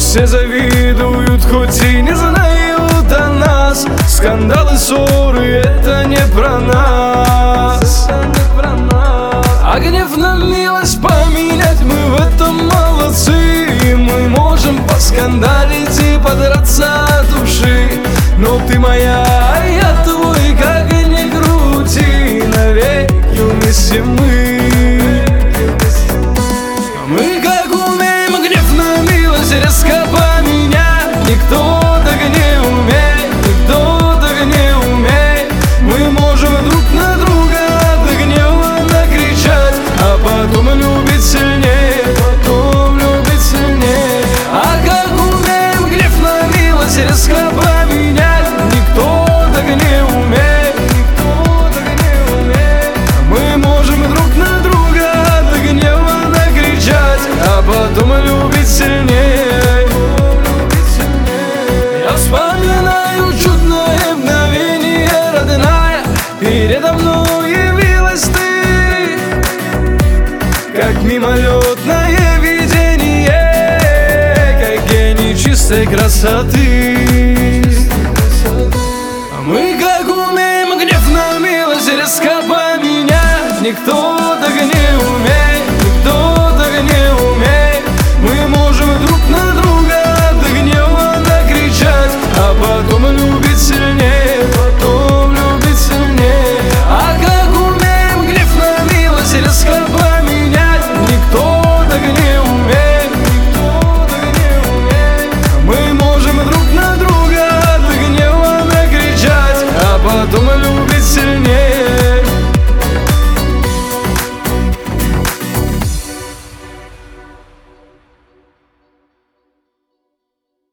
все завидуют, хоть и не знают о нас. Скандалы, ссоры — это не про нас. А гнев на милость поменять, мы в этом молодцы. Мы можем поскандалить и подраться от души. Но ты моя, а я твой, как ни крути, навеки вместе мы. Мы как умеем гнев на милость резко поменять. Никто так не умеет, никто так не умеет. Мы можем друг на друга от гнева накричать, а потом любить сильнее, потом любить сильнее. А как умеем гнев на милость резко поменять. Никто так не умеет, никто так не умеет. Мы можем друг на друга от гнева накричать, а потом любить сильнее. Я вспоминаю чудное мгновение, родная, передо мной явилась ты, как мимолетное видение, как гений чистой красоты. Мы как умеем гнев на милость резко поменять. Никто